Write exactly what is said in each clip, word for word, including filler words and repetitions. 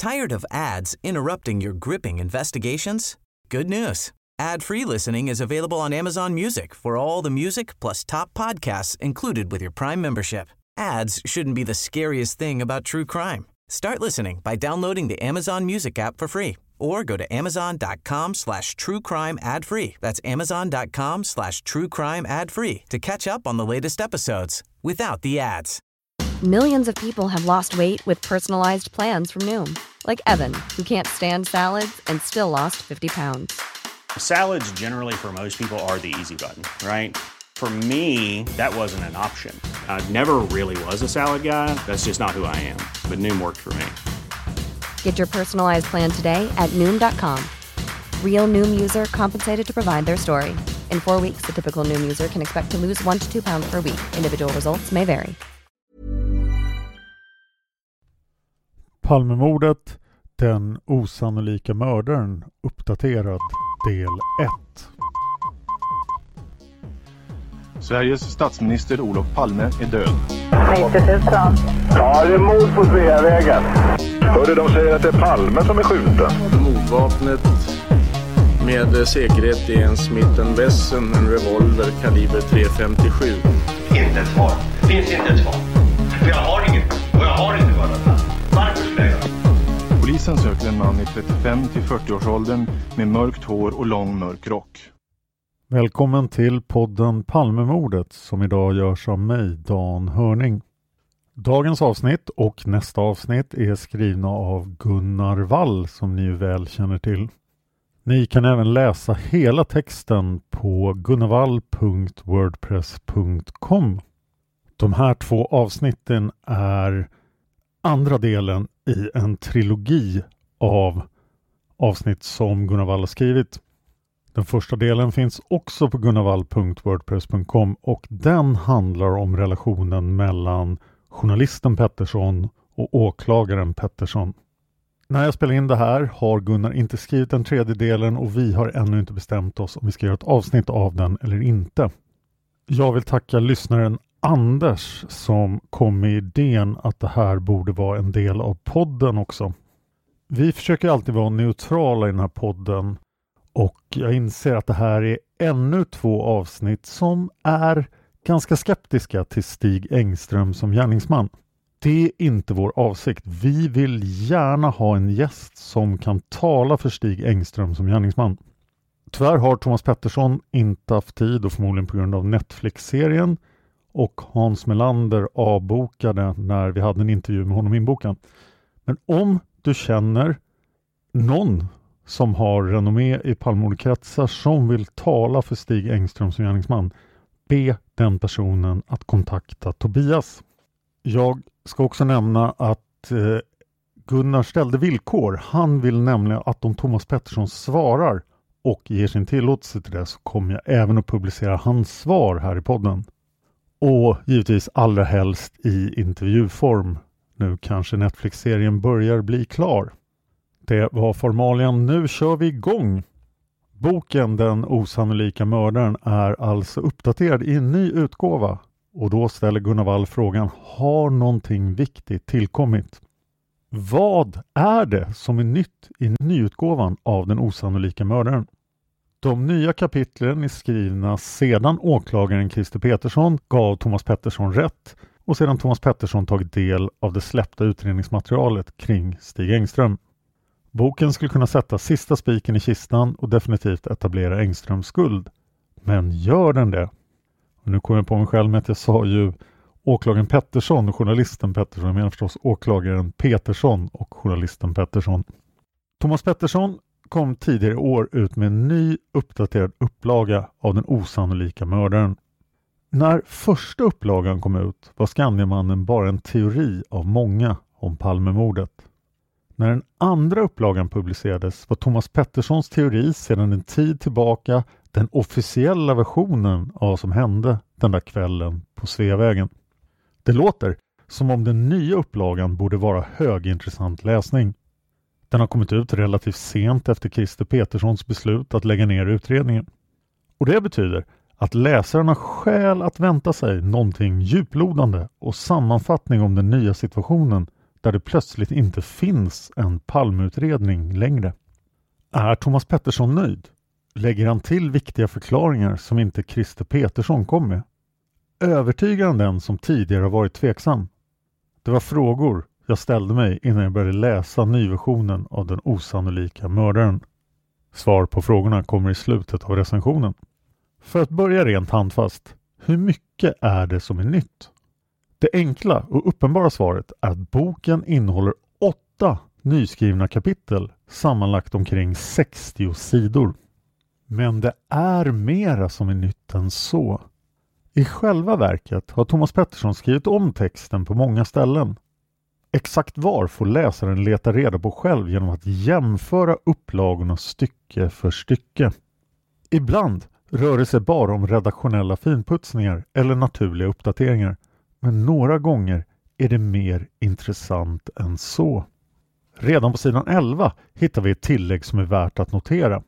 Tired of ads interrupting your gripping investigations? Good news. Ad-free listening is available on Amazon Music for all the music plus top podcasts included with your Prime membership. Ads shouldn't be the scariest thing about true crime. Start listening by downloading the Amazon Music app for free or go to amazon.com slash true crime ad free. That's amazon.com slash true crime ad free to catch up on the latest episodes without the ads. Millions of people have lost weight with personalized plans from Noom. Like Evan, who can't stand salads and still lost fifty pounds. Salads generally for most people are the easy button, right? For me, that wasn't an option. I never really was a salad guy. That's just not who I am. But Noom worked for me. Get your personalized plan today at noom dot com. Real Noom user compensated to provide their story. In four weeks, the typical Noom user can expect to lose one to two pounds per week. Individual results may vary. Palmemordet, den osannolika mördaren, uppdaterad del ett. Sveriges statsminister Olof Palme är död. nittio tusen. Ja, det är mord på Sveavägen. Hörde de säger att det är Palme som är skjuten. Mordvapnet med säkerhet är en Smith and Wesson, en revolver kaliber tre femtiosju. Inte ett svar. Finns inte ett svar. För jag har inget. Och jag har inte varit. Varför skulle jag? Polisen söker en man i trettiofem till fyrtio-årsåldern med mörkt hår och lång mörk rock. Välkommen till podden Palmemordet som idag görs av mig, Dan Hörning. Dagens avsnitt och nästa avsnitt är skrivna av Gunnar Wall som ni väl känner till. Ni kan även läsa hela texten på gunnarwall punkt wordpress punkt com. De här två avsnitten är andra delen i en trilogi av avsnitt som Gunnar Wall har skrivit. Den första delen finns också på gunnarwall punkt wordpress punkt com och den handlar om relationen mellan journalisten Pettersson och åklagaren Pettersson. När jag spelar in det här har Gunnar inte skrivit den tredje delen och vi har ännu inte bestämt oss om vi ska göra ett avsnitt av den eller inte. Jag vill tacka lyssnaren Anders som kom med idén att det här borde vara en del av podden också. Vi försöker alltid vara neutrala i den här podden och jag inser att det här är ännu två avsnitt som är ganska skeptiska till Stig Engström som gärningsman. Det är inte vår avsikt. Vi vill gärna ha en gäst som kan tala för Stig Engström som gärningsman. Tyvärr har Thomas Pettersson inte haft tid och förmodligen på grund av Netflix-serien och Hans Melander avbokade när vi hade en intervju med honom inbokad. Men om du känner någon som har renommé i Palmemordkretsar som vill tala för Stig Engström som gärningsman, be den personen att kontakta Tobias. Jag ska också nämna att eh, Gunnar ställde villkor. Han vill nämligen att om Thomas Pettersson svarar och ger sin tillåtelse till det så kommer jag även att publicera hans svar här i podden. Och givetvis allra helst i intervjuform. Nu kanske Netflix-serien börjar bli klar. Det var formalien. Nu kör vi igång. Boken Den osannolika mördaren är alltså uppdaterad i en ny utgåva. Och då ställer Gunnar Wall frågan, har någonting viktigt tillkommit? Vad är det som är nytt i nyutgåvan av Den osannolika mördaren? De nya kapitlen är skrivna sedan åklagaren Christer Petersson gav Thomas Pettersson rätt och sedan Thomas Pettersson tagit del av det släppta utredningsmaterialet kring Stig Engström. Boken skulle kunna sätta sista spiken i kistan och definitivt etablera Engströms skuld. Men gör den det? Och nu kommer jag på mig själv med att jag sa ju åklagaren Pettersson och journalisten Pettersson. Jag menar förstås åklagaren Petersson och journalisten Pettersson. Thomas Pettersson kom tidigare i år ut med en ny uppdaterad upplaga av Den osannolika mördaren. När första upplagan kom ut var Skandiamannen bara en teori av många om Palmemordet. När den andra upplagan publicerades var Thomas Petterssons teori sedan en tid tillbaka den officiella versionen av vad som hände den där kvällen på Sveavägen. Det låter som om den nya upplagan borde vara högintressant läsning. Den har kommit ut relativt sent efter Christer Peterssons beslut att lägga ner utredningen. Och det betyder att läsarna har skäl att vänta sig någonting djuplodande och sammanfattning om den nya situationen där det plötsligt inte finns en Palmeutredning längre. Är Thomas Pettersson nöjd? Lägger han till viktiga förklaringar som inte Christer Petersson kom med? Övertygar han den som tidigare varit tveksam? Det var frågor jag ställde mig innan jag började läsa nyversionen av Den osannolika mördaren. Svar på frågorna kommer i slutet av recensionen. För att börja rent handfast, hur mycket är det som är nytt? Det enkla och uppenbara svaret är att boken innehåller åtta nyskrivna kapitel, sammanlagt omkring sextio sidor. Men det är mera som är nytt än så. I själva verket har Thomas Pettersson skrivit om texten på många ställen. Exakt var får läsaren leta reda på själv genom att jämföra upplagorna stycke för stycke. Ibland rör det sig bara om redaktionella finputsningar eller naturliga uppdateringar, men några gånger är det mer intressant än så. Redan på sidan elva hittar vi ett tillägg som är värt att notera.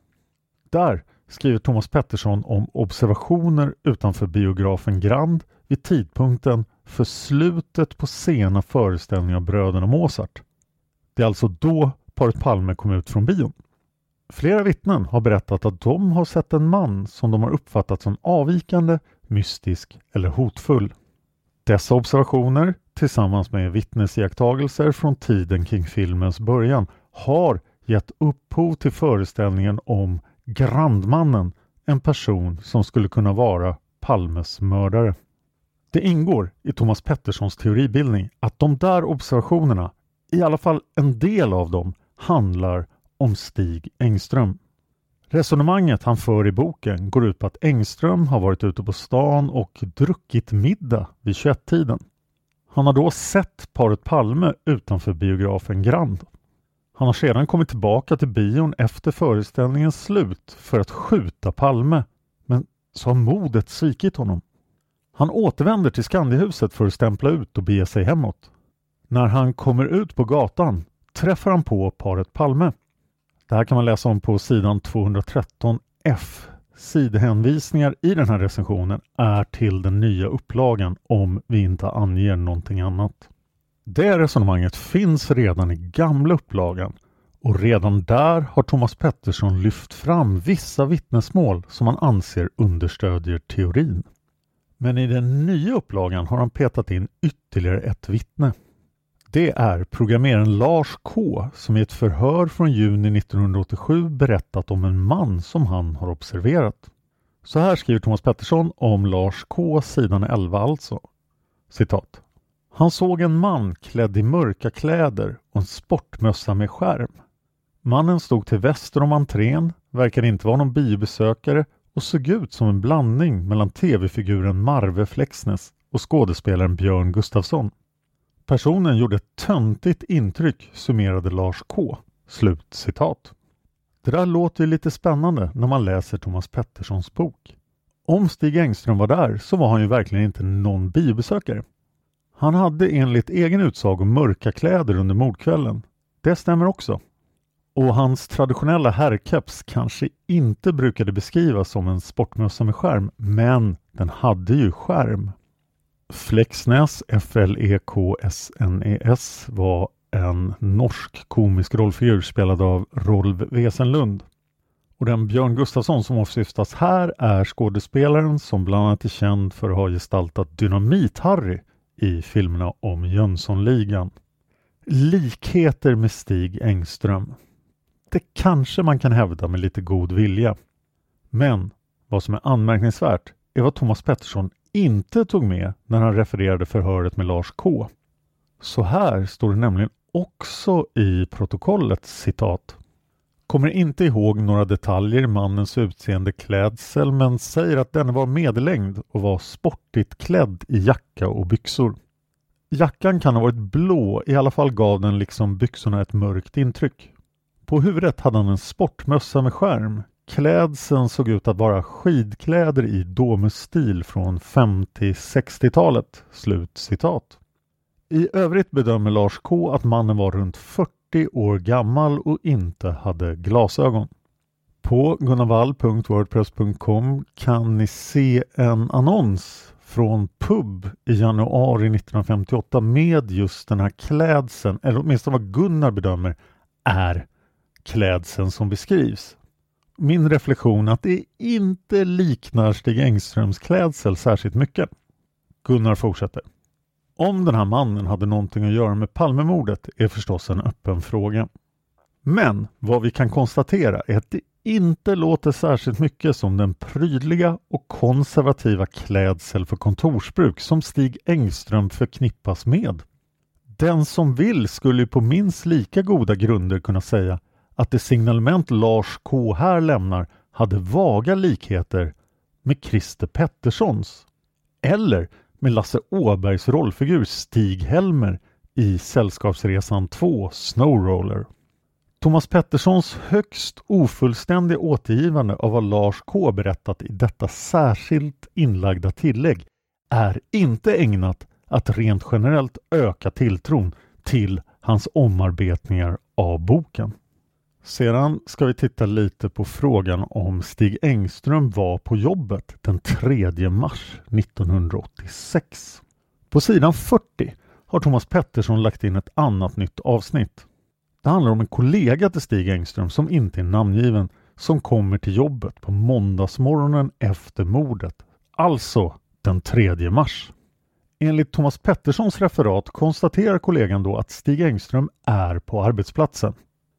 Där skriver Thomas Pettersson om observationer utanför biografen Grand vid tidpunkten för slutet på sena föreställningar av bröderna Mozart. Det är alltså då paret Palme kom ut från bion. Flera vittnen har berättat att de har sett en man som de har uppfattat som avvikande, mystisk eller hotfull. Dessa observationer, tillsammans med vittnesiakttagelser från tiden kring filmens början, har gett upphov till föreställningen om Grandmannen, en person som skulle kunna vara Palmes mördare. Det ingår i Thomas Petterssons teoribildning att de där observationerna, i alla fall en del av dem, handlar om Stig Engström. Resonemanget han för i boken går ut på att Engström har varit ute på stan och druckit middag vid tjugoett-tiden. Han har då sett paret Palme utanför biografen Grand. Han har sedan kommit tillbaka till bion efter föreställningens slut för att skjuta Palme, men så har modet svikit honom. Han återvänder till Skandihuset för att stämpla ut och bege sig hemåt. När han kommer ut på gatan träffar han på paret Palme. Det här kan man läsa om på sidan tvåhundratretton F. Sidhänvisningar i den här recensionen är till den nya upplagan om vi inte anger någonting annat. Det resonemanget finns redan i gamla upplagan och redan där har Thomas Pettersson lyft fram vissa vittnesmål som han anser understödjer teorin. Men i den nya upplagan har han petat in ytterligare ett vittne. Det är programmeraren Lars K som i ett förhör från juni nittonhundraåttiosju berättat om en man som han har observerat. Så här skriver Thomas Pettersson om Lars K, sidan elva alltså. Citat. Han såg en man klädd i mörka kläder och en sportmössa med skärm. Mannen stod till väster om entrén, verkade inte vara någon biobesökare och såg ut som en blandning mellan tv-figuren Marve Flexnes och skådespelaren Björn Gustafsson. Personen gjorde ett töntigt intryck, summerade Lars K. Slut citat. Det där låter ju lite spännande när man läser Thomas Petterssons bok. Om Stig Engström var där så var han ju verkligen inte någon biobesökare. Han hade enligt egen utsago mörka kläder under mordkvällen. Det stämmer också. Och hans traditionella herrkeps kanske inte brukade beskrivas som en sportmössa med skärm, men den hade ju skärm. Flexnes, F L E K S N E S, var en norsk komisk rollfigur spelad av Rolf Wesenlund. Och den Björn Gustafsson som åsyftas här är skådespelaren som bland annat är känd för att ha gestaltat Dynamit-Harry i filmerna om Jönssonligan. Likheter med Stig Engström. Det kanske man kan hävda med lite god vilja. Men vad som är anmärkningsvärt är vad Thomas Pettersson inte tog med när han refererade förhöret med Lars K. Så här står det nämligen också i protokollet, citat. Kommer inte ihåg några detaljer i mannens utseende klädsel men säger att den var medellängd och var sportigt klädd i jacka och byxor. Jackan kan ha varit blå, i alla fall gav den liksom byxorna ett mörkt intryck. På huvudet hade han en sportmössa med skärm. Klädseln såg ut att vara skidkläder i Domus-stil från femtio-sextiotalet. Slut citat. I övrigt bedömer Lars K att mannen var runt fyrtio år gammal och inte hade glasögon. På gunnarvall punkt wordpress punkt com kan ni se en annons från pub i januari nittonhundrafemtioåtta med just den här klädseln, eller åtminstone vad Gunnar bedömer är klädseln som beskrivs. Min reflektion är att det inte liknar Stig Engströms klädsel särskilt mycket. Gunnar fortsätter. Om den här mannen hade någonting att göra med Palmemordet är förstås en öppen fråga. Men vad vi kan konstatera är att det inte låter särskilt mycket som den prydliga och konservativa klädsel för kontorsbruk som Stig Engström förknippas med. Den som vill skulle på minst lika goda grunder kunna säga att det signalement Lars K här lämnar hade vaga likheter med Christer Petterssons eller med Lasse Åbergs rollfigur Stig Helmer i Sällskapsresan två Snowroller. Thomas Petterssons högst ofullständiga återgivande av vad Lars K berättat i detta särskilt inlagda tillägg är inte ägnat att rent generellt öka tilltron till hans omarbetningar av boken. Sedan ska vi titta lite på frågan om Stig Engström var på jobbet den tredje mars nittonhundraåttiosex. På sidan fyrtio har Thomas Pettersson lagt in ett annat nytt avsnitt. Det handlar om en kollega till Stig Engström som inte är namngiven som kommer till jobbet på måndagsmorgonen efter mordet, alltså den tredje mars. Enligt Thomas Petterssons referat konstaterar kollegan då att Stig Engström är på arbetsplatsen.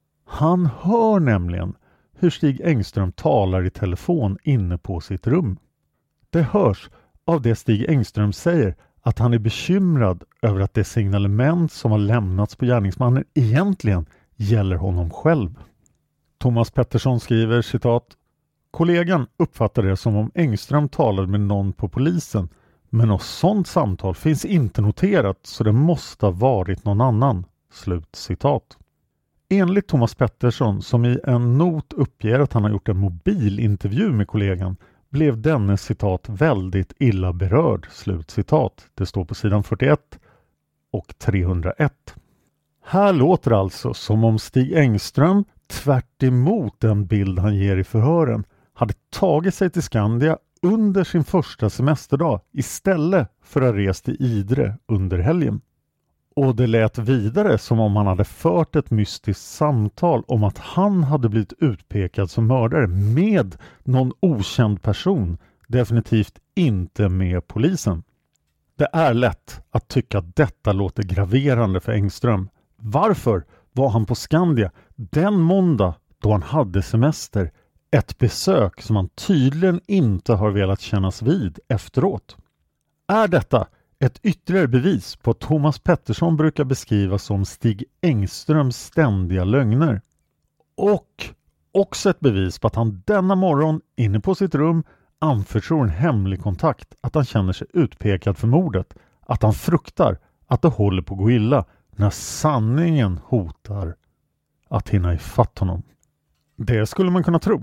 Han hör nämligen hur Stig Engström talar i telefon inne på sitt rum. Det hörs av det Stig Engström säger att han är bekymrad över att det signalement som har lämnats på gärningsmannen egentligen gäller honom själv. Thomas Pettersson skriver citat: kollegan uppfattar det som om Engström talade med någon på polisen, men något sådant samtal finns inte noterat så det måste ha varit någon annan. Slut citat. Enligt Thomas Pettersson, som i en not uppger att han har gjort en mobilintervju med kollegan, blev denne citat väldigt illa berörd. Slut citat. Det står på sidan fyrtioett och trehundraett. Här låter alltså som om Stig Engström, tvärt emot den bild han ger i förhören, hade tagit sig till Skandia under sin första semesterdag istället för att resa till Idre under helgen. Och det lät vidare som om han hade fört ett mystiskt samtal om att han hade blivit utpekad som mördare med någon okänd person, definitivt inte med polisen. Det är lätt att tycka att detta låter graverande för Engström. Varför var han på Skandia den måndag då han hade semester? Ett besök som han tydligen inte har velat kännas vid efteråt. Är detta ett ytterligare bevis på att Thomas Pettersson brukar beskrivas som Stig Engströms ständiga lögner? Och också ett bevis på att han denna morgon inne på sitt rum anförtror en hemlig kontakt att han känner sig utpekad för mordet, att han fruktar att det håller på att gå illa när sanningen hotar att hinna ifatt honom. Det skulle man kunna tro.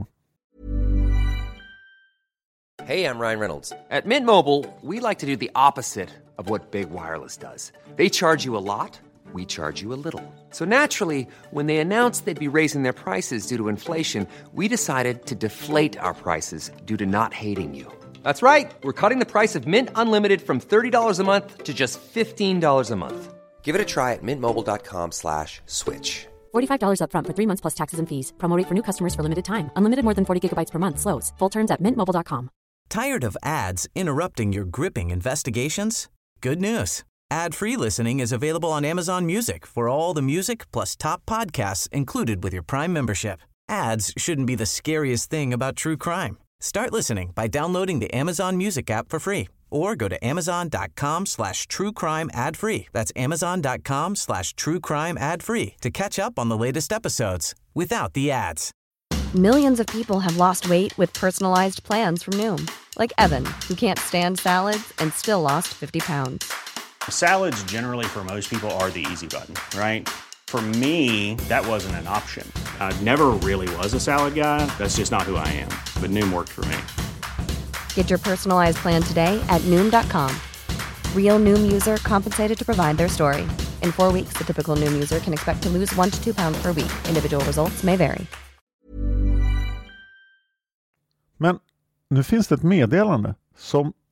Hey, I'm Ryan Reynolds. At Mint Mobile, we like to do the opposite of what Big Wireless does. They charge you a lot, we charge you a little. So naturally, when they announced they'd be raising their prices due to inflation, we decided to deflate our prices due to not hating you. That's right. We're cutting the price of Mint Unlimited from thirty dollars a month to just fifteen dollars a month. Give it a try at mintmobile.com slash switch. forty-five dollars up front for three months plus taxes and fees. Promo rate for new customers for limited time. Unlimited more than forty gigabytes per month. Slows full terms at mint mobile dot com. Tired of ads interrupting your gripping investigations? Good news. Ad-free listening is available on Amazon Music for all the music plus top podcasts included with your Prime membership. Ads shouldn't be the scariest thing about true crime. Start listening by downloading the Amazon Music app for free or go to amazon.com slash true crime ad free. That's amazon.com slash true crime ad free to catch up on the latest episodes without the ads. Millions of people have lost weight with personalized plans from Noom. Like Evan, who can't stand salads and still lost fifty pounds. Salads generally for most people are the easy button, right? For me, that wasn't an option. I never really was a salad guy. That's just not who I am. But Noom worked for me. Get your personalized plan today at Noom dot com. Real Noom user compensated to provide their story. In four weeks, the typical Noom user can expect to lose one to two pounds per week. Individual results may vary. Men nu finns det ett meddelande som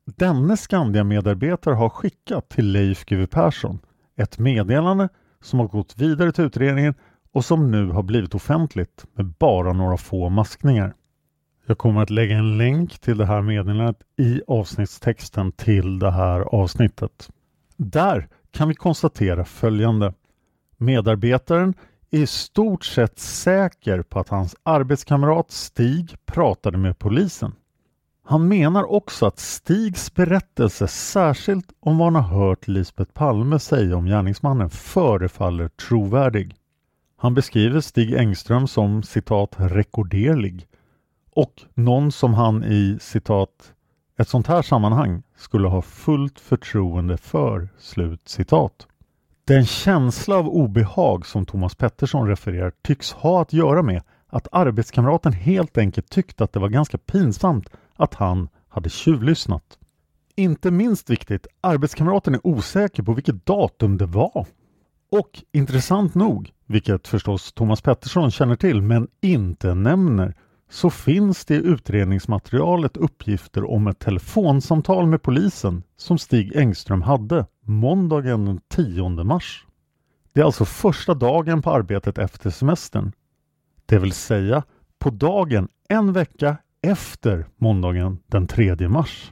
Denne Skandia-medarbetare har skickat till Leif G W Persson ett meddelande som har gått vidare till utredningen och som nu har blivit offentligt med bara några få maskningar. Jag kommer att lägga en länk till det här meddelandet i avsnittstexten till det här avsnittet. Där kan vi konstatera följande. Medarbetaren är i stort sett säker på att hans arbetskamrat Stig pratade med polisen. Han menar också att Stigs berättelse, särskilt om vad han har hört Lisbeth Palme säga om gärningsmannen, förefaller trovärdig. Han beskriver Stig Engström som citat rekorderlig och någon som han i citat ett sånt här sammanhang skulle ha fullt förtroende för, slut citat. Den känsla av obehag som Thomas Pettersson refererar tycks ha att göra med att arbetskamraten helt enkelt tyckte att det var ganska pinsamt att han hade tjuvlyssnat. Inte minst viktigt, arbetskamraten är osäker på vilket datum det var. Och intressant nog, vilket förstås Thomas Pettersson känner till men inte nämner, så finns det i utredningsmaterialet uppgifter om ett telefonsamtal med polisen som Stig Engström hade måndagen den tionde mars. Det är alltså första dagen på arbetet efter semestern. Det vill säga på dagen en vecka efter måndagen den tredje mars.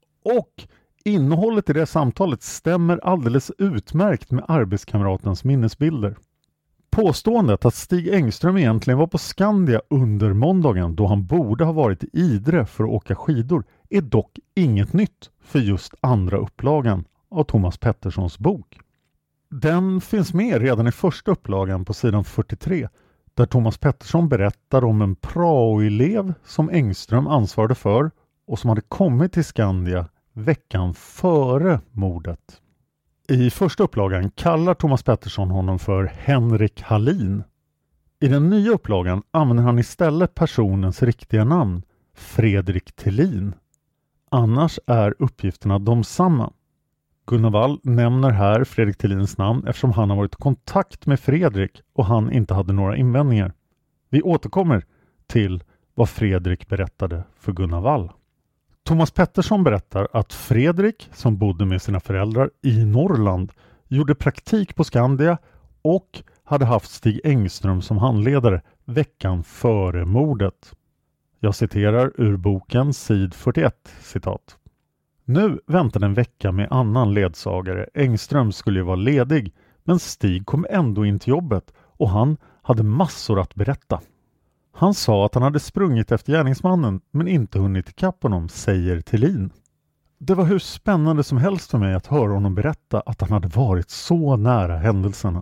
Och innehållet i det samtalet stämmer alldeles utmärkt med arbetskamratens minnesbilder. Påståendet att Stig Engström egentligen var på Skandia under måndagen då han borde ha varit i Idre för att åka skidor är dock inget nytt för just andra upplagan av Thomas Petterssons bok. Den finns med redan i första upplagan på sidan fyrtiotre där Thomas Pettersson berättar om en praoelev som Engström ansvarade för och som hade kommit till Skandia veckan före mordet. I första upplagan kallar Thomas Pettersson honom för Henrik Hallin. I den nya upplagan använder han istället personens riktiga namn, Fredrik Thelin. Annars är uppgifterna de samma. Gunnar Wall nämner här Fredrik Thelins namn eftersom han har varit i kontakt med Fredrik och han inte hade några invändningar. Vi återkommer till vad Fredrik berättade för Gunnar Wall. Thomas Pettersson berättar att Fredrik, som bodde med sina föräldrar i Norrland, gjorde praktik på Skandia och hade haft Stig Engström som handledare veckan före mordet. Jag citerar ur boken sid fyrtioett, citat. Nu väntade en vecka med annan ledsagare. Engström skulle ju vara ledig, men Stig kom ändå in till jobbet och han hade massor att berätta. Han sa att han hade sprungit efter gärningsmannen men inte hunnit ikapp honom, säger Thelin. Det var hur spännande som helst för mig att höra honom berätta att han hade varit så nära händelserna.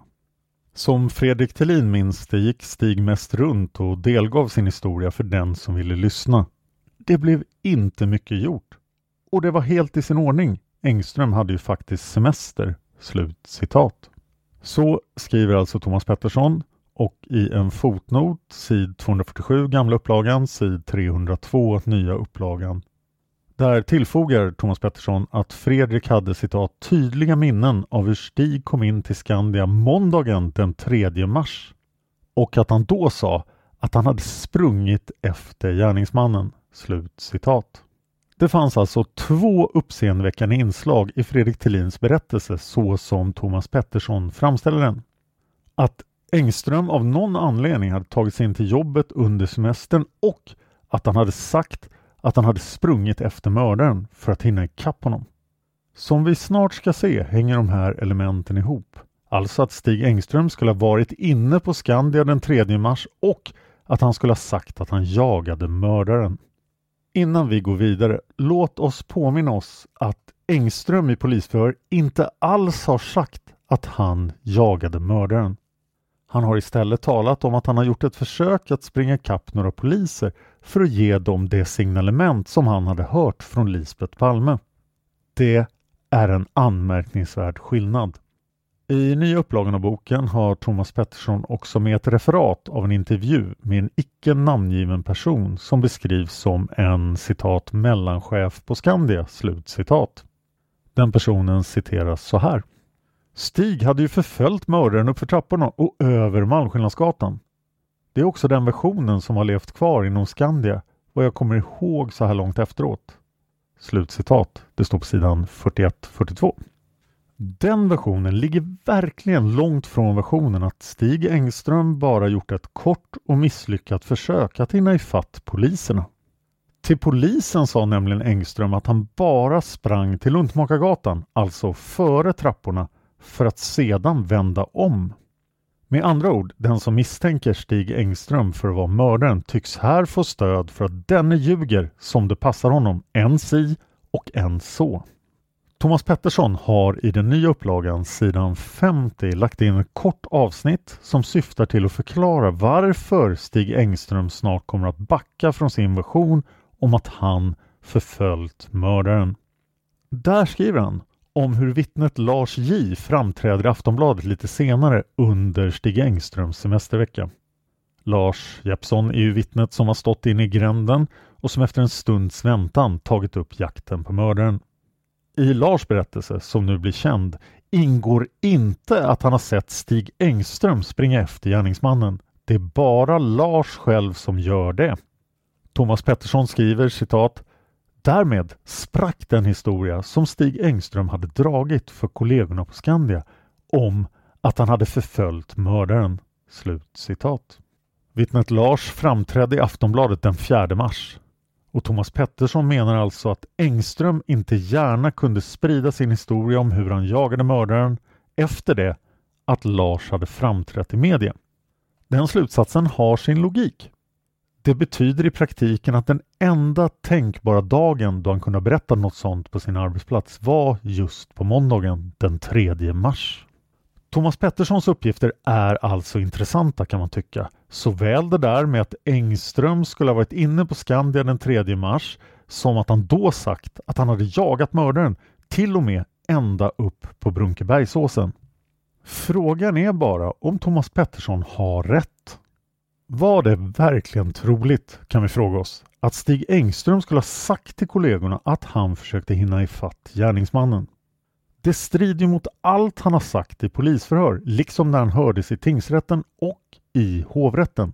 Som Fredrik Thelin minns det gick Stig mest runt och delgav sin historia för den som ville lyssna. Det blev inte mycket gjort. Och det var helt i sin ordning. Engström hade ju faktiskt semester. Slut citat. Så skriver alltså Thomas Pettersson. Och i en fotnot, sid tvåhundrafyrtiosju gamla upplagan, sid trehundratvå nya upplagan. Där tillfogar Thomas Pettersson att Fredrik hade citat tydliga minnen av hur Stig kom in till Skandia måndagen den tredje mars. Och att han då sa att han hade sprungit efter gärningsmannen. Slut citat. Det fanns alltså två uppseendeväckande inslag i Fredrik Thelins berättelse så som Thomas Pettersson framställer den. Att Engström av någon anledning hade tagit sig in till jobbet under semestern och att han hade sagt att han hade sprungit efter mördaren för att hinna ikapp honom. Som vi snart ska se hänger de här elementen ihop. Alltså att Stig Engström skulle ha varit inne på Skandia den tredje mars och att han skulle ha sagt att han jagade mördaren. Innan vi går vidare, låt oss påminna oss att Engström i polisförhör inte alls har sagt att han jagade mördaren. Han har istället talat om att han har gjort ett försök att springa kapp några poliser för att ge dem det signalement som han hade hört från Lisbeth Palme. Det är en anmärkningsvärd skillnad. I nya upplagan av boken har Thomas Pettersson också med ett referat av en intervju med en icke namngiven person som beskrivs som en citat mellanchef på Skandia, slut citat. Den personen citeras så här. Stig hade ju förföljt mördaren upp för trapporna och över Malmskillnadsgatan. Det är också den versionen som har levt kvar inom Skandia, vad jag kommer ihåg så här långt efteråt. Slutcitat. Det står på sidan fyrtioett fyrtiotvå. Den versionen ligger verkligen långt från versionen att Stig Engström bara gjort ett kort och misslyckat försök att hinna ifatt poliserna. Till polisen sa nämligen Engström att han bara sprang till Luntmakargatan, alltså före trapporna, för att sedan vända om. Med andra ord, den som misstänker Stig Engström för att vara mördaren tycks här få stöd för att denne ljuger som det passar honom, en si och en så. Thomas Pettersson har i den nya upplagan sidan femtio lagt in ett kort avsnitt som syftar till att förklara varför Stig Engström snart kommer att backa från sin version om att han förföljt mördaren. Där skriver han om hur vittnet Lars J framträder i Aftonbladet lite senare under Stig Engströms semestervecka. Lars Jeppsson är ju vittnet som har stått inne i gränden och som efter en stunds väntan tagit upp jakten på mördaren. I Lars berättelse, som nu blir känd, ingår inte att han har sett Stig Engström springa efter gärningsmannen. Det är bara Lars själv som gör det. Thomas Pettersson skriver, citat, därmed sprack den historia som Stig Engström hade dragit för kollegorna på Skandia om att han hade förföljt mördaren. Slut citat. Vittnet Lars framträdde i Aftonbladet den fjärde mars. Och Thomas Pettersson menar alltså att Engström inte gärna kunde sprida sin historia om hur han jagade mördaren efter det att Lars hade framträtt i media. Den slutsatsen har sin logik. Det betyder i praktiken att den enda tänkbara dagen då han kunde berätta något sånt på sin arbetsplats var just på måndagen den tredje mars. Thomas Petterssons uppgifter är alltså intressanta kan man tycka. Såväl det där med att Engström skulle ha varit inne på Skandia den tredje mars som att han då sagt att han hade jagat mördaren till och med ända upp på Brunkebergsåsen. Frågan är bara om Thomas Pettersson har rätt. Var det verkligen troligt, kan vi fråga oss, att Stig Engström skulle ha sagt till kollegorna att han försökte hinna ifatt gärningsmannen? Det strider mot allt han har sagt i polisförhör, liksom när han hördes i tingsrätten och i hovrätten.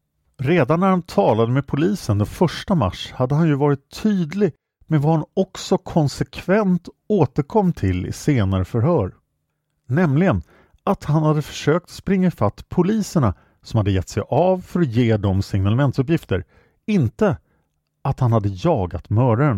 Redan när han talade med polisen den första mars hade han ju varit tydlig med vad han också konsekvent återkom till i senare förhör. Nämligen att han hade försökt springa ifatt poliserna som hade gett sig av för att ge dem signalementsuppgifter, inte att han hade jagat mördaren.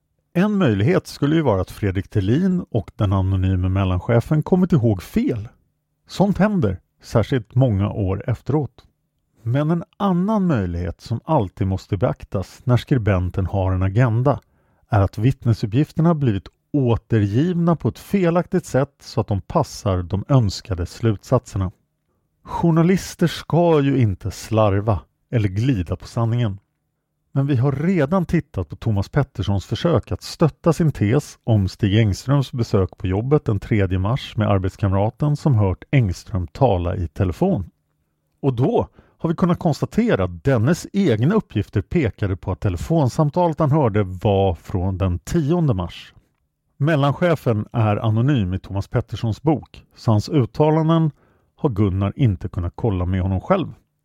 En möjlighet skulle ju vara att Fredrik Thelin och den anonyme mellanchefen kommit ihåg fel. Sånt händer, särskilt många år efteråt. Men en annan möjlighet som alltid måste beaktas när skribenten har en agenda är att vittnesuppgifterna blivit återgivna på ett felaktigt sätt så att de passar de önskade slutsatserna. Journalister ska ju inte slarva eller glida på sanningen. Men vi har redan tittat på Thomas Petterssons försök att stötta sin tes om Stig Engströms besök på jobbet den tredje mars med arbetskamraten som hört Engström tala i telefon. Och då har vi kunnat konstatera att dennes egna uppgifter pekade på att telefonsamtalet han hörde var från den tionde mars. Mellanchefen är anonym i Thomas Petterssons bok, så hans uttalanden har Gunnar inte kunnat kolla med honom själv.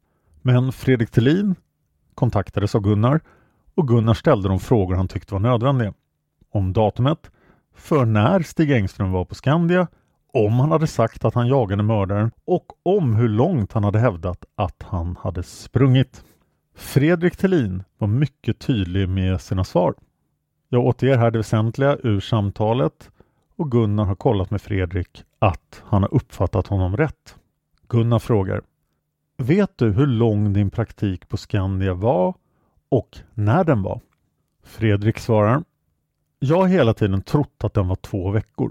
Men Fredrik Thelin kontaktades av Gunnar och Gunnar ställde de frågor han tyckte var nödvändiga. Om datumet, för när Stig Engström var på Skandia, om han hade sagt att han jagade mördaren och om hur långt han hade hävdat att han hade sprungit. Fredrik Thelin var mycket tydlig med sina svar. Jag återger här det väsentliga ur samtalet och Gunnar har kollat med Fredrik att han har uppfattat honom rätt. Gunnar frågar: vet du hur lång din praktik på Skandia var och när den var? Fredrik svarar: jag har hela tiden trott att den var två veckor.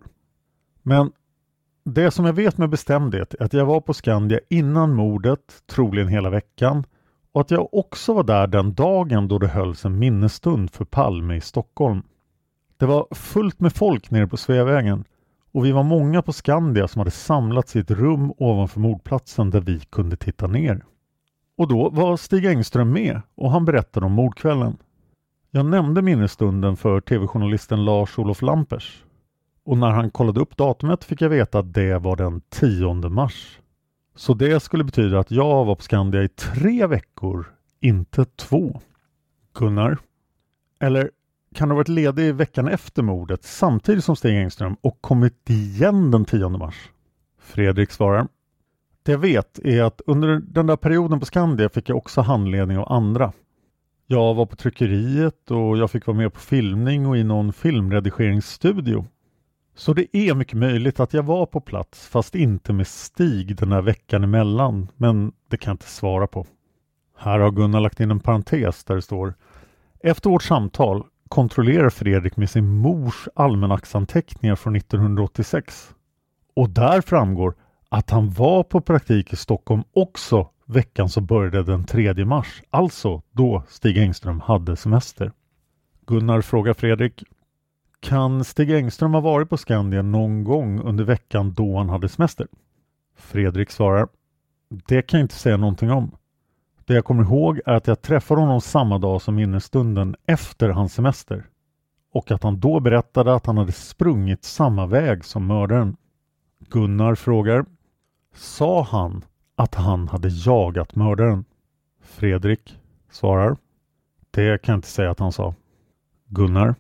Men det som jag vet med bestämdhet är att jag var på Skandia innan mordet, troligen hela veckan, och att jag också var där den dagen då det hölls en minnesstund för Palme i Stockholm. Det var fullt med folk nere på Sveavägen och vi var många på Skandia som hade samlats i ett rum ovanför mordplatsen där vi kunde titta ner. Och då var Stig Engström med och han berättade om mordkvällen. Jag nämnde minnesstunden för tv-journalisten Lars-Olof Lampers. Och när han kollade upp datumet fick jag veta att det var den tionde mars. Så det skulle betyda att jag var på Skandia i tre veckor, inte två. Gunnar? Eller kan ha varit ledig veckan efter mordet samtidigt som Stig Engström och kommit igen den tionde mars? Fredrik svarar: det jag vet är att under den där perioden på Skandia fick jag också handledning av andra. Jag var på tryckeriet och jag fick vara med på filmning och i någon filmredigeringsstudio. Så det är mycket möjligt att jag var på plats fast inte med Stig den här veckan emellan, men det kan jag inte svara på. Här har Gunnar lagt in en parentes där det står: efter vårt samtal kontrollerar Fredrik med sin mors almanacksanteckningar från nittonhundraåttiosex. Och där framgår att han var på praktik i Stockholm också veckan som började den tredje mars, alltså då Stig Engström hade semester. Gunnar frågar Fredrik: kan Stig Engström ha varit på Skandia någon gång under veckan då han hade semester? Fredrik svarar: det kan jag inte säga någonting om. Det jag kommer ihåg är att jag träffade honom samma dag som minnesstunden efter hans semester och att han då berättade att han hade sprungit samma väg som mördaren. Gunnar frågar: sa han att han hade jagat mördaren? Fredrik svarar: det kan jag inte säga att han sa. Gunnar: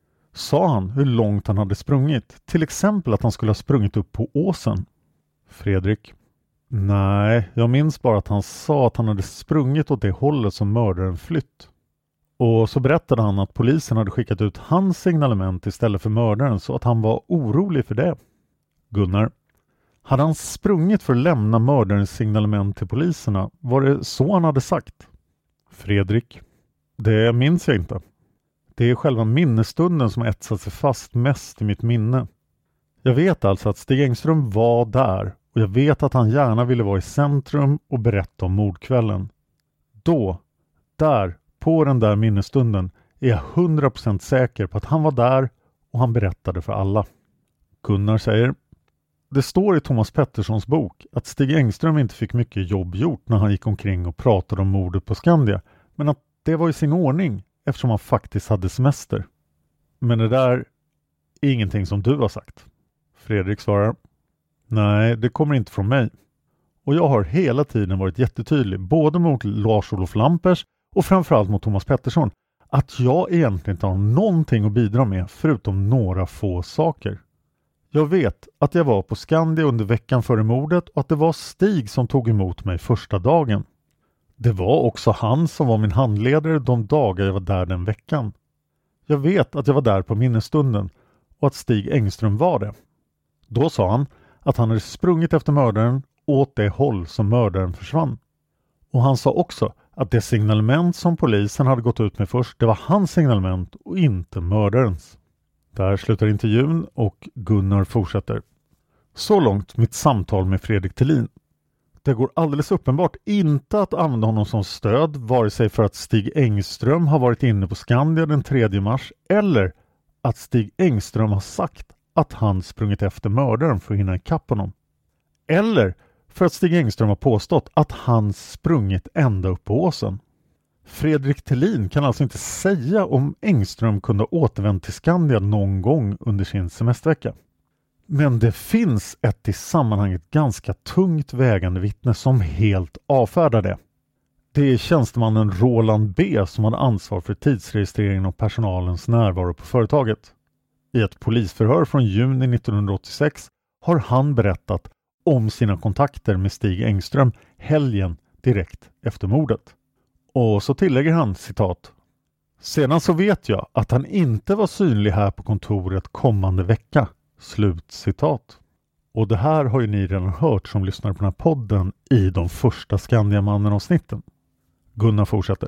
sa han hur långt han hade sprungit? Till exempel att han skulle ha sprungit upp på åsen? Fredrik: nej, jag minns bara att han sa att han hade sprungit åt det hållet som mördaren flytt. Och så berättade han att polisen hade skickat ut hans signalement istället för mördaren så att han var orolig för det. Gunnar: hade han sprungit för att lämna mördarens signalement till poliserna? Var det så han hade sagt? Fredrik: det minns jag inte. Det är själva minnesstunden som etsat sig fast mest i mitt minne. Jag vet alltså att Stig Engström var där och jag vet att han gärna ville vara i centrum och berätta om mordkvällen. Då, där, på den där minnesstunden är jag hundra procent säker på att han var där och han berättade för alla. Gunnar säger: det står i Thomas Petterssons bok att Stig Engström inte fick mycket jobb gjort när han gick omkring och pratade om mordet på Skandia, men att det var i sin ordning eftersom han faktiskt hade semester. Men det där är ingenting som du har sagt. Fredrik svarar: nej, det kommer inte från mig. Och jag har hela tiden varit jättetydlig, både mot Lars-Olof Lampers och framförallt mot Thomas Pettersson, att jag egentligen inte har någonting att bidra med förutom några få saker. Jag vet att jag var på Skandia under veckan före mordet och att det var Stig som tog emot mig första dagen. Det var också han som var min handledare de dagar jag var där den veckan. Jag vet att jag var där på minnesstunden och att Stig Engström var det. Då sa han att han hade sprungit efter mördaren åt det håll som mördaren försvann. Och han sa också att det signalement som polisen hade gått ut med först, det var hans signalement och inte mördarens. Där slutar intervjun och Gunnar fortsätter: så långt mitt samtal med Fredrik Thelin. Det går alldeles uppenbart inte att använda honom som stöd, vare sig för att Stig Engström har varit inne på Skandia den tredje mars eller att Stig Engström har sagt att han sprungit efter mördaren för att hinna ikapp honom. Eller för att Stig Engström har påstått att han sprungit ända upp på åsen. Fredrik Thelin kan alltså inte säga om Engström kunde återvänt till Skandia någon gång under sin semestervecka. Men det finns ett i sammanhanget ganska tungt vägande vittne som helt avfärdar det. Det är tjänstemannen Roland B som hade ansvar för tidsregistreringen och personalens närvaro på företaget. I ett polisförhör från juni nittonhundraåttiosex har han berättat om sina kontakter med Stig Engström helgen direkt efter mordet. Och så tillägger han, citat: sedan så vet jag att han inte var synlig här på kontoret kommande vecka. Slut citat. Och det här har ju ni redan hört som lyssnar på den här podden i de första Skandiamannen-avsnitten. Gunnar fortsätter: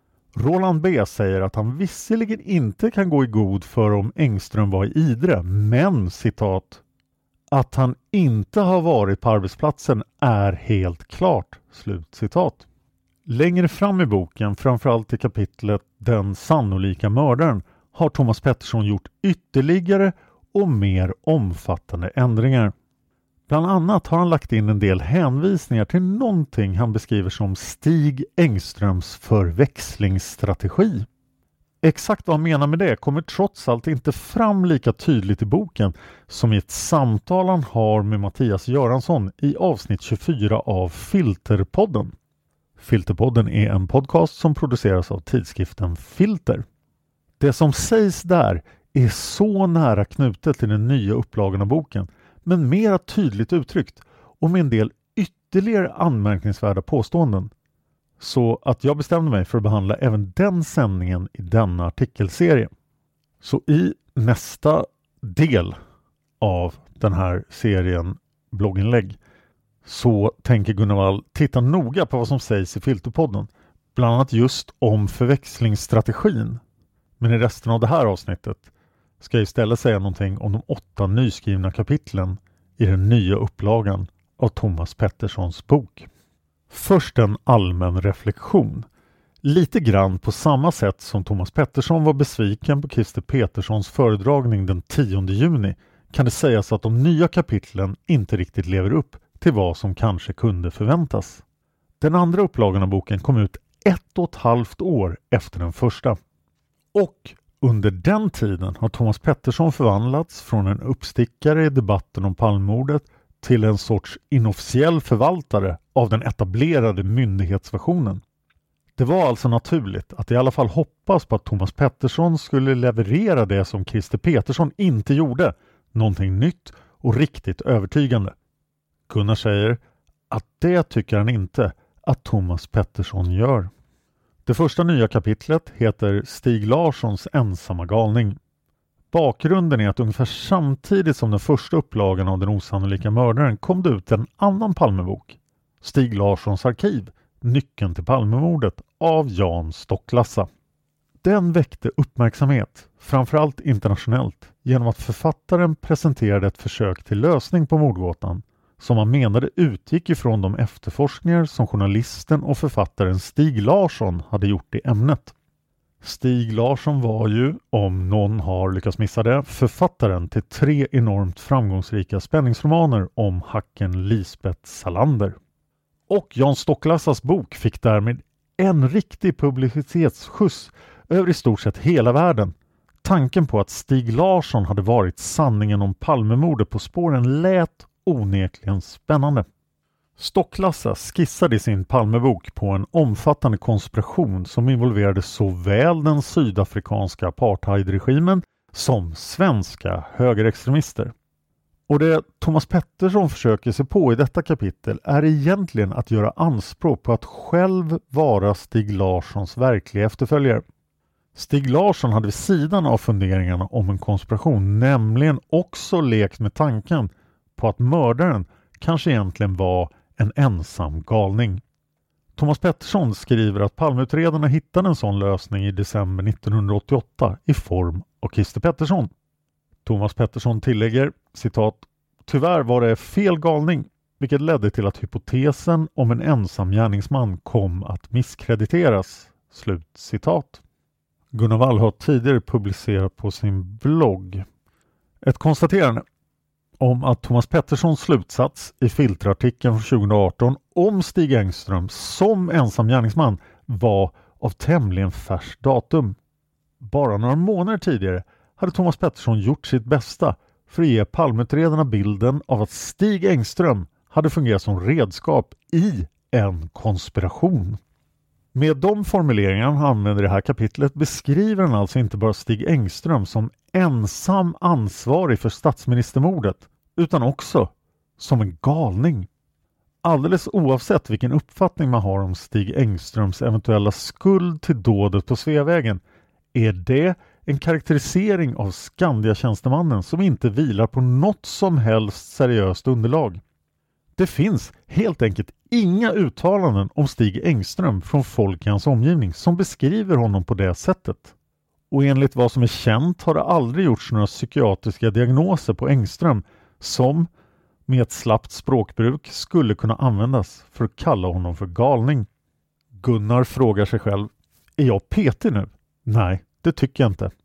Roland B säger att han visserligen inte kan gå i god för om Engström var i Idre, men citat: att han inte har varit på arbetsplatsen är helt klart. Slut citat. Längre fram i boken, framförallt i kapitlet Den sannolika mördaren, har Thomas Pettersson gjort ytterligare och mer omfattande ändringar. Bland annat har han lagt in en del hänvisningar till någonting han beskriver som Stig Engströms förväxlingsstrategi. Exakt vad han menar med det kommer trots allt inte fram lika tydligt i boken som i ett samtal han har med Mattias Göransson i avsnitt tjugofyra av Filterpodden. Filterpodden är en podcast som produceras av tidskriften Filter. Det som sägs där är så nära knutet till den nya upplagan av boken, men mer tydligt uttryckt och med en del ytterligare anmärkningsvärda påståenden. Så att jag bestämde mig för att behandla även den sändningen i denna artikelserie. Så i nästa del av den här serien blogginlägg så tänker Gunnar Wall titta noga på vad som sägs i Filterpodden. Bland annat just om förväxlingsstrategin. Men i resten av det här avsnittet ska jag istället säga någonting om de åtta nyskrivna kapitlen i den nya upplagan av Thomas Petterssons bok. Först en allmän reflektion. Lite grann på samma sätt som Thomas Pettersson var besviken på Christer Peterssons föredragning den tionde juni kan det sägas att de nya kapitlen inte riktigt lever upp till vad som kanske kunde förväntas. Den andra upplagan av boken kom ut ett och ett halvt år efter den första. Och under den tiden har Thomas Pettersson förvandlats från en uppstickare i debatten om Palmemordet till en sorts inofficiell förvaltare av den etablerade myndighetsversionen. Det var alltså naturligt att i alla fall hoppas på att Thomas Pettersson skulle leverera det som Christer Petersson inte gjorde, någonting nytt och riktigt övertygande. Gunnar säger att det tycker han inte att Thomas Pettersson gör. Det första nya kapitlet heter Stig Larssons ensamma galning. Bakgrunden är att ungefär samtidigt som den första upplagan av Den osannolika mördaren kom det ut en annan Palmebok. Stig Larssons arkiv, Nyckeln till Palmemordet av Jan Stocklassa. Den väckte uppmärksamhet, framförallt internationellt, genom att författaren presenterade ett försök till lösning på mordgåtan som man menade utgick ifrån de efterforskningar som journalisten och författaren Stig Larsson hade gjort i ämnet. Stig Larsson var ju, om någon har lyckats missa det, författaren till tre enormt framgångsrika spänningsromaner om hacken Lisbeth Salander. Och Jan Stocklassas bok fick därmed en riktig publicitetsskjuts över i stort sett hela världen. Tanken på att Stig Larsson hade varit sanningen om Palmemordet på spåren lät onekligen spännande. Stocklassa skissade i sin Palmebok på en omfattande konspiration som involverade såväl den sydafrikanska apartheidregimen som svenska högerextremister. Och det Thomas Pettersson försöker sig på i detta kapitel är egentligen att göra anspråk på att själv vara Stig Larssons verkliga efterföljare. Stig Larsson hade vid sidan av funderingarna om en konspiration nämligen också lekt med tanken på att mördaren kanske egentligen var en ensam galning. Thomas Pettersson skriver att Palmeutredarna hittade en sån lösning i december nittonhundraåttioåtta i form av Christer Pettersson. Thomas Pettersson tillägger, citat, tyvärr var det fel galning, vilket ledde till att hypotesen om en ensam gärningsman kom att misskrediteras. Slut citat. Gunnar Wall har tidigare publicerat på sin blogg ett konstaterande om att Thomas Petterssons slutsats i filterartikeln från tjugoarton om Stig Engström som ensam gärningsman var av tämligen färskt datum. Bara några månader tidigare hade Thomas Pettersson gjort sitt bästa för att ge Palmeutredarna bilden av att Stig Engström hade fungerat som redskap i en konspiration. Med de formuleringar han använder i det här kapitlet beskriver han alltså inte bara Stig Engström som ensam ansvarig för statsministermordet utan också som en galning. Alldeles oavsett vilken uppfattning man har om Stig Engströms eventuella skuld till dådet på Sveavägen är det en karaktärisering av Skandia-tjänstemannen som inte vilar på något som helst seriöst underlag. Det finns helt enkelt inga uttalanden om Stig Engström från folk i hans omgivning som beskriver honom på det sättet. Och enligt vad som är känt har det aldrig gjorts några psykiatriska diagnoser på Engström som med ett slappt språkbruk skulle kunna användas för att kalla honom för galning. Gunnar frågar sig själv, är jag petig nu? Nej, det tycker jag inte.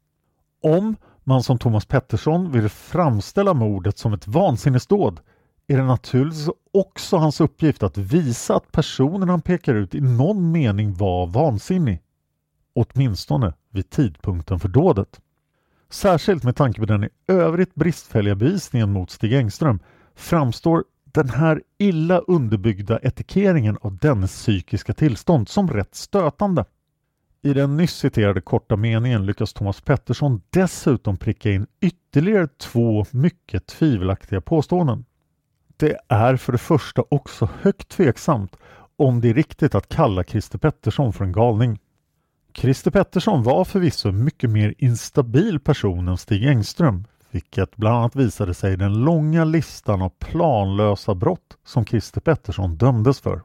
Om man som Thomas Pettersson vill framställa mordet som ett vansinnesdåd är det naturligtvis också hans uppgift att visa att personen han pekar ut i någon mening var vansinnig. Åtminstone vid tidpunkten för dådet. Särskilt med tanke på den i övrigt bristfälliga bevisningen mot Stig Engström framstår den här illa underbyggda etikeringen av dennes psykiska tillstånd som rätt stötande. I den nyss citerade korta meningen lyckas Thomas Pettersson dessutom pricka in ytterligare två mycket tvivelaktiga påståenden. Det är för det första också högt tveksamt om det är riktigt att kalla Christer Pettersson för en galning. Christer Pettersson var förvisso en mycket mer instabil person än Stig Engström, vilket bland annat visade sig i den långa listan av planlösa brott som Christer Pettersson dömdes för.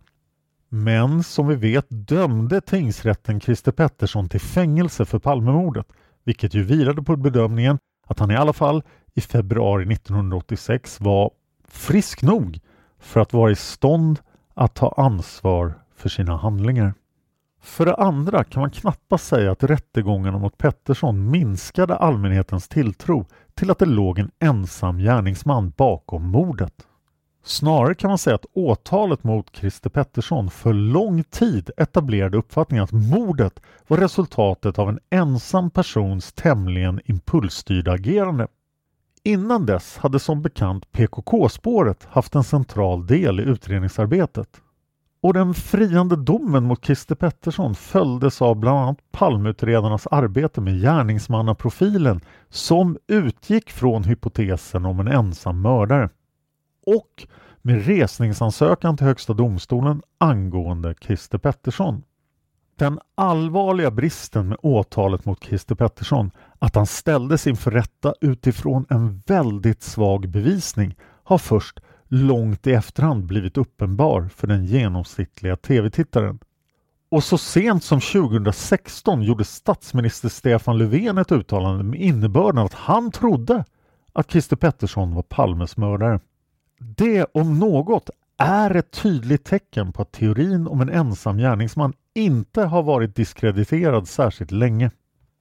Men som vi vet dömde tingsrätten Christer Pettersson till fängelse för Palmemordet, vilket ju vilade på bedömningen att han i alla fall i februari nittonhundraåttiosex var frisk nog för att vara i stånd att ta ansvar för sina handlingar. För det andra kan man knappast säga att rättegångarna mot Pettersson minskade allmänhetens tilltro till att det låg en ensam gärningsman bakom mordet. Snarare kan man säga att åtalet mot Christer Pettersson för lång tid etablerade uppfattningen att mordet var resultatet av en ensam persons tämligen impulsstyrda agerande. Innan dess hade som bekant P K K-spåret haft en central del i utredningsarbetet. Och den friande domen mot Christer Pettersson följdes av bland annat Palmeutredarnas arbete med gärningsmannaprofilen som utgick från hypotesen om en ensam mördare. Och med resningsansökan till Högsta domstolen angående Christer Pettersson. Den allvarliga bristen med åtalet mot Christer Pettersson, att han ställdes inför rätta utifrån en väldigt svag bevisning, har först långt i efterhand blivit uppenbar för den genomsnittliga tv-tittaren. Och så sent som tjugohundrasexton gjorde statsminister Stefan Löfven ett uttalande med innebörden att han trodde att Christer Pettersson var Palmes mördare. Det om något är ett tydligt tecken på att teorin om en ensam gärningsman inte har varit diskrediterad särskilt länge.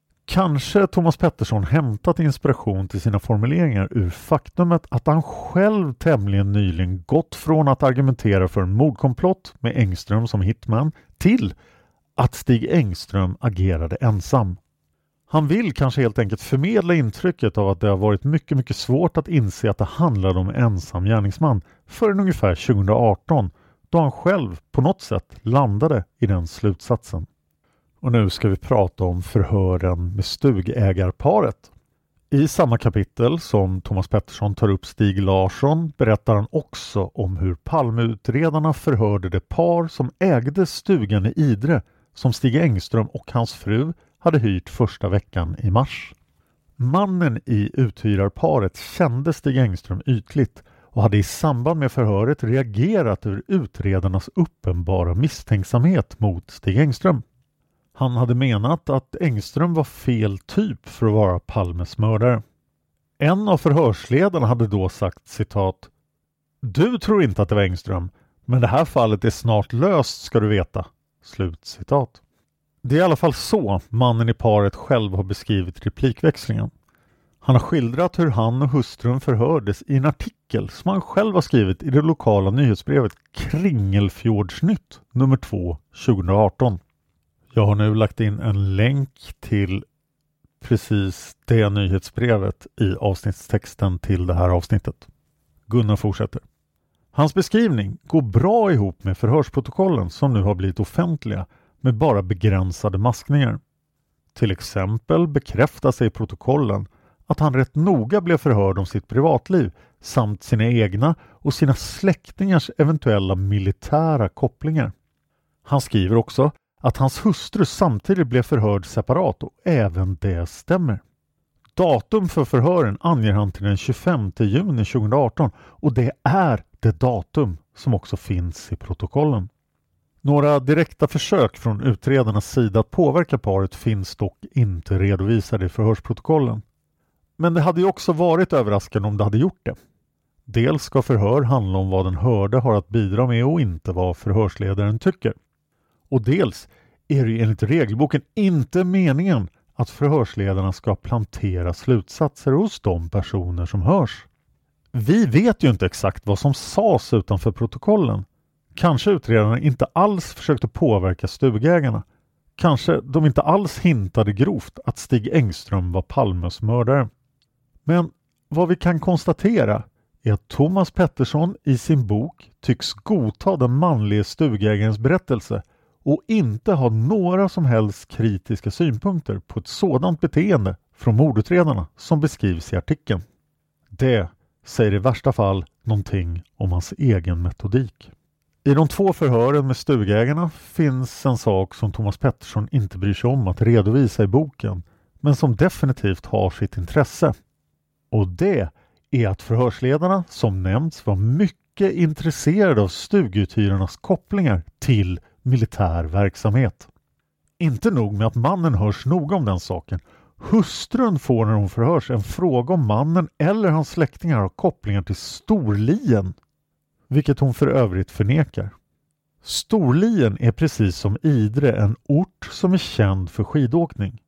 Kanske Thomas Pettersson hämtat inspiration till sina formuleringar ur faktumet att han själv tämligen nyligen gått från att argumentera för en mordkomplott med Engström som hitman till att Stig Engström agerade ensam. Han vill kanske helt enkelt förmedla intrycket av att det har varit mycket mycket svårt att inse att det handlade om ensam gärningsman förrän ungefär tjugohundraarton då han själv på något sätt landade i den slutsatsen. Och nu ska vi prata om förhören med stugägarparet. I samma kapitel som Thomas Pettersson tar upp Stig Larsson berättar han också om hur Palmeutredarna förhörde det par som ägde stugan i Idre som Stig Engström och hans fru hade hyrt första veckan i mars. Mannen i uthyrarparet kände Stig Engström ytligt och hade i samband med förhöret reagerat över utredarnas uppenbara misstänksamhet mot Stig Engström. Han hade menat att Engström var fel typ för att vara Palmes mördare. En av förhörsledarna hade då sagt citat: "Du tror inte att det var Engström, men det här fallet är snart löst ska du veta." Slut citat. Det är i alla fall så mannen i paret själv har beskrivit replikväxlingen. Han har skildrat hur han och hustrun förhördes i en artikel som han själv har skrivit i det lokala nyhetsbrevet Kringelfjordsnytt nummer två tjugohundraarton. Jag har nu lagt in en länk till precis det nyhetsbrevet i avsnittstexten till det här avsnittet. Gunnar fortsätter. Hans beskrivning går bra ihop med förhörsprotokollen som nu har blivit offentliga med bara begränsade maskningar. Till exempel bekräftar sig i protokollen att han rätt noga blev förhörd om sitt privatliv samt sina egna och sina släktingars eventuella militära kopplingar. Han skriver också att hans hustru samtidigt blev förhörd separat och även det stämmer. Datum för förhören anger han till den tjugofemte juni tjugohundraarton och det är det datum som också finns i protokollen. Några direkta försök från utredarnas sida att påverka paret finns dock inte redovisade i förhörsprotokollen. Men det hade ju också varit överraskande om det hade gjort det. Dels ska förhör handla om vad den hörde har att bidra med och inte vad förhörsledaren tycker. Och dels är det enligt regelboken inte meningen att förhörsledarna ska plantera slutsatser hos de personer som hörs. Vi vet ju inte exakt vad som sades utanför protokollen. Kanske utredarna inte alls försökte påverka stugägarna. Kanske de inte alls hintade grovt att Stig Engström var Palmes mördare. Men vad vi kan konstatera är att Thomas Pettersson i sin bok tycks godta den manliga stugägarens berättelse och inte ha några som helst kritiska synpunkter på ett sådant beteende från mordutredarna som beskrivs i artikeln. Det säger i värsta fall någonting om hans egen metodik. I de två förhören med stugägarna finns en sak som Thomas Pettersson inte bryr sig om att redovisa i boken, men som definitivt har sitt intresse. Och det är att förhörsledarna som nämnts var mycket intresserade av stuguthyrarnas kopplingar till militär verksamhet. Inte nog med att mannen hörs noga om den saken. Hustrun får när hon förhörs en fråga om mannen eller hans släktingar har kopplingar till Storlien, vilket hon för övrigt förnekar. Storlien är precis som Idre en ort som är känd för skidåkning.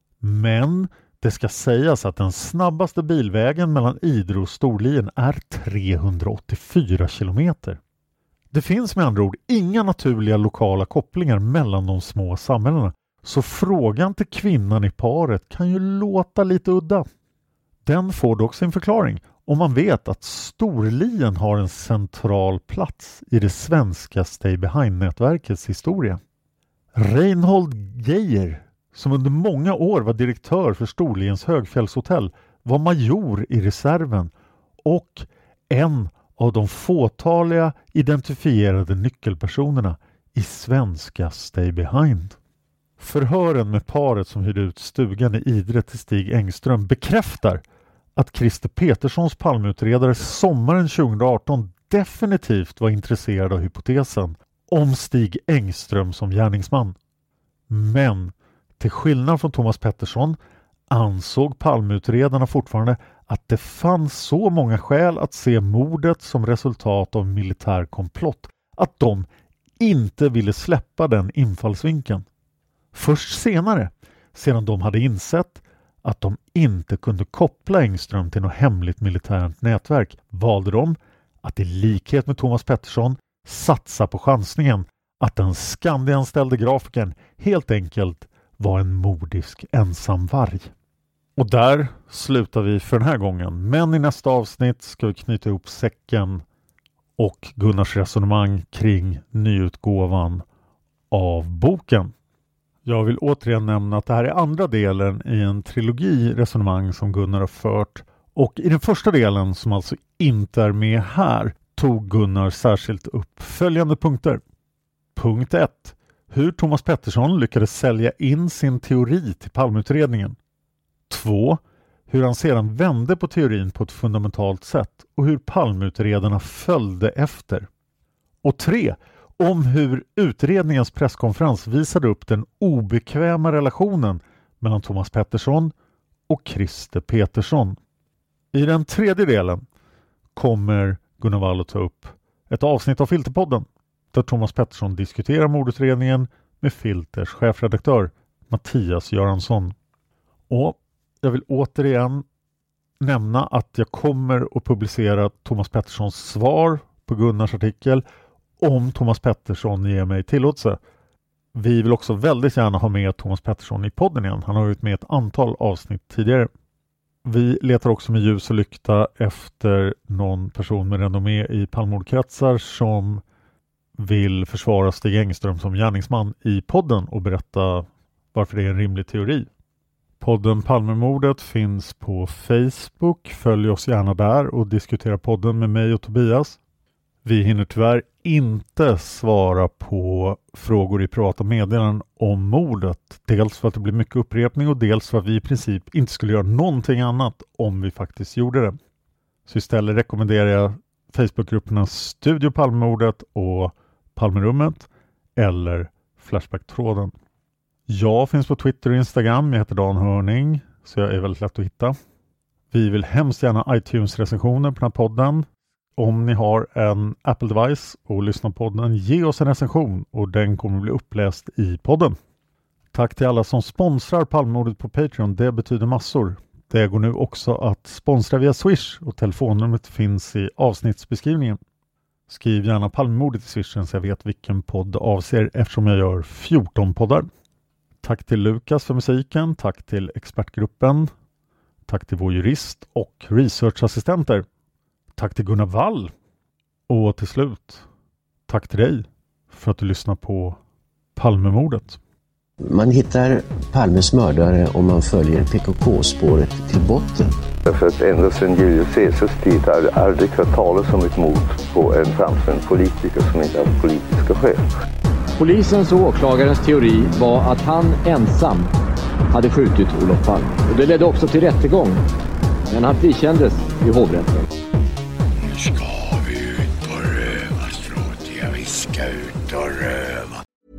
Men det ska sägas att den snabbaste bilvägen mellan Idre och Storlien är trehundraåttiofyra kilometer. Det finns med andra ord inga naturliga lokala kopplingar mellan de små samhällena, så frågan till kvinnan i paret kan ju låta lite udda. Den får dock sin förklaring om man vet att Storlien har en central plats i det svenska Stay Behind-nätverkets historia. Reinhold Geijer, som under många år var direktör för Storliens högfjällshotell, var major i reserven och en av de fåtaliga identifierade nyckelpersonerna i svenska Stay Behind. Förhören med paret som hyrde ut stugan i Idre till Stig Engström bekräftar att Christer Peterssons palmutredare sommaren tjugoarton definitivt var intresserad av hypotesen om Stig Engström som gärningsman. Men till skillnad från Thomas Pettersson ansåg palmutredarna fortfarande att det fanns så många skäl att se mordet som resultat av militär komplott att de inte ville släppa den infallsvinkeln. Först senare, sedan de hade insett att de inte kunde koppla Engström till något hemligt militärt nätverk, valde de att i likhet med Thomas Pettersson satsa på chansningen att den Skandianställde grafikern helt enkelt var en mordisk ensamvarg. Och där slutar vi för den här gången. Men i nästa avsnitt ska vi knyta ihop säcken och Gunnars resonemang kring nyutgåvan av boken. Jag vill återigen nämna att det här är andra delen i en trilogi resonemang som Gunnar har fört. Och i den första delen, som alltså inte är med här, tog Gunnar särskilt upp följande punkter. Punkt ett. Hur Thomas Pettersson lyckades sälja in sin teori till palmutredningen. två. Hur han sedan vände på teorin på ett fundamentalt sätt och hur palmutredarna följde efter. Och tre. Om hur utredningens presskonferens visade upp den obekväma relationen mellan Thomas Pettersson och Christer Petersson. I den tredje delen kommer Gunnar Wall att ta upp ett avsnitt av Filterpodden där Thomas Pettersson diskuterar mordutredningen med Filters chefredaktör Mattias Göransson. Och jag vill återigen nämna att jag kommer att publicera Thomas Petterssons svar på Gunnars artikel om Thomas Pettersson ger mig tillåtelse. Vi vill också väldigt gärna ha med Thomas Pettersson i podden igen. Han har varit med i ett antal avsnitt tidigare. Vi letar också med ljus och lykta efter någon person med renommé i palmordkretsar som vill försvara Stig Engström som gärningsman i podden och berätta varför det är en rimlig teori. Podden Palmemordet finns på Facebook. Följ oss gärna där och diskutera podden med mig och Tobias. Vi hinner tyvärr inte svara på frågor i privata meddelanden om mordet. Dels för att det blir mycket upprepning och dels för att vi i princip inte skulle göra någonting annat om vi faktiskt gjorde det. Så istället rekommenderar jag Facebookgrupperna Studio Palmemordet och Palmerummet eller Flashback-tråden. Jag finns på Twitter och Instagram. Jag heter Dan Hörning, så jag är väldigt lätt att hitta. Vi vill hemskt gärna iTunes-recensioner på den här podden. Om ni har en Apple-device och lyssnar på podden, ge oss en recension och den kommer bli uppläst i podden. Tack till alla som sponsrar Palmemordet på Patreon. Det betyder massor. Det går nu också att sponsra via Swish och telefonnumret finns i avsnittsbeskrivningen. Skriv gärna Palmemordet i Swishen så jag vet vilken podd avser eftersom jag gör fjorton poddar. Tack till Lukas för musiken. Tack till expertgruppen. Tack till vår jurist och researchassistenter. Tack till Gunnar Wall. Och till slut, tack till dig för att du lyssnar på Palmemordet. Man hittar Palmes mördare om man följer P K K-spåret till botten. För att ända sedan Julius Caesars tid har det aldrig hört talas om ett mord på en framstående politiker som inte har politiska skäl. Polisens och åklagarens teori var att han ensam hade skjutit Olof Palme. Och det ledde också till rättegång. Men han frikändes i hovrätten. Nu ska vi ut på rövarstråt. Vi ska ut och röva.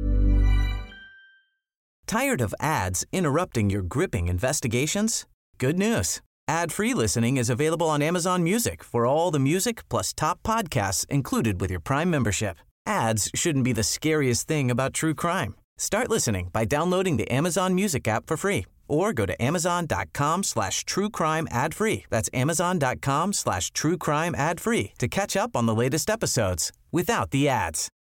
Tired of ads interrupting your gripping investigations? Good news. Ad-free listening is available on Amazon Music for all the music plus top podcasts included with your Prime membership. Ads shouldn't be the scariest thing about true crime. Start listening by downloading the Amazon Music app for free or go to amazon.com slash true crime ad free. That's amazon.com slash true crime ad free to catch up on the latest episodes without the ads.